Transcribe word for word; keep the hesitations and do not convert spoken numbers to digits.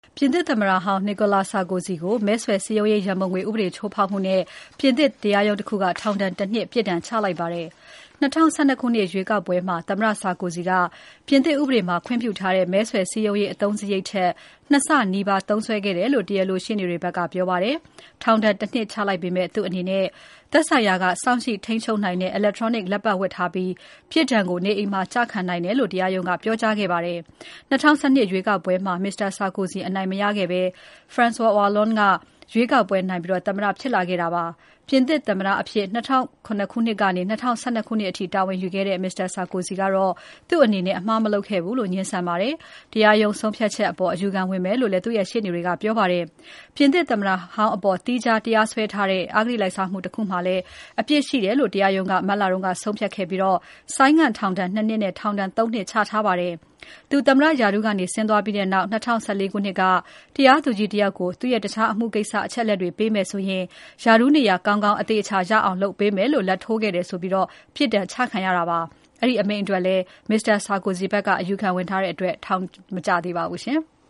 ပြင်သစ်သမ္မတဟောင်း Nicolas Sarkozy ကိုမဲဆွယ်စည်းရုံးရေးရန်ပုံငွေဥပဒေချိုးဖောက်မှုနဲ့ ပြင်သစ်တရားရုံးတခုက ထောင်ဒဏ် ၁ နှစ် ပြစ်ဒဏ်ချလိုက်ပါတယ်။ ၂၀၁၂ ခုနှစ်ရွေးကောက်ပွဲမှာ သမ္မတ Sarkozy ကပြင်သစ်ဥပဒေမှာခွင့်ပြုထားတဲ့ မဲဆွယ်စည်းရုံးရေးအသုံးစရိတ်ထက် ၂ ဆနီးပါးသုံးစွဲခဲ့တယ်လို့ တရားလိုရှေ့နေတွေဘက်ကပြောပါတယ်။ ထောင်ဒဏ် ၁ နှစ်ချလိုက်ပေမဲ့ သူ့အနေနဲ့ သက်ဆိုင်ရာက စောင့်ကြည့်ထိန်းချုပ်နိုင်တဲ့ အီလက်ထရောနစ်လက်ပတ်ဝတ်ထားပြီး ပြစ်ဒဏ်ကို နေအိမ်မှာကျခံနိုင်တယ်လို့ တရားရုံးက ပြောကြားခဲ့ပါတယ်။ ၂၀၁၂ ရွေးကောက်ပွဲမှာ Mr. Sarkozy အနိုင်မရခဲ့ဘဲ Francois Hollande ကရွေးကောက်ပွဲနိုင်ပြီး သမ္မတဖြစ်လာခဲ့တာပါ။ ပြင်သစ်သမ္မတအဖြစ် ၂၀၀၇ ခုနှစ်ကနေ ၂၀၁၂ ခုနှစ်အထိ တာဝန်ယူခဲ့တဲ့ Mr. Sarkozy ကတော့ သူ့အနေနဲ့ အမှားမလုပ်ခဲ့ဘူးလို့ ငြင်းဆန်ပါတယ်။ တရားရုံးဆုံးဖြတ်ချက်အပေါ် အယူခံဝင်မယ်လို့လည်း သူ့ရှေ့နေတွေက ပြောပါတယ်။ ပြင်သစ်သမ္မတဟောင်းအပေါ် သီးခြားတရားစွဲထားတဲ့ အဂတိလိုက်စားမှု တခုမှာလည်း အပြစ်ရှိတယ်လို့ တရားရုံးက မတ်လက ဆုံးဖြတ်ခဲ့ပြီး ဆိုင်းငံ့ထောင်ဒဏ် ၂ နှစ်နဲ့ ထောင်ဒဏ် ၃ နှစ်ချထားပါတယ်။ သူသမ္မတရာထူးကနေ ဆင်းသွားပြီးနောက် ၂၀၁၄ ခုနှစ်က တရားသူကြီးတယောက်ကို သူ့ရဲ့ တခြားအမှုကိစ္စအချက်အလက်တွေပေးမယ်ဆိုရင် ရာထူးနေရာကောင်းကောင်း အသေအချာရအောင်လုပ်ပေးမယ်လို့ လာဘ်ထိုးခဲ့တယ်ဆိုပြီး ပြစ်ဒဏ်ချခံရတာပါ။ အဲဒီအမိန့်အတွက်လည်း Mr. Sarkozy ဘက်က အယူခံဝင်ထားတဲ့အတွက် ထောင်မကျသေးပါဘူး။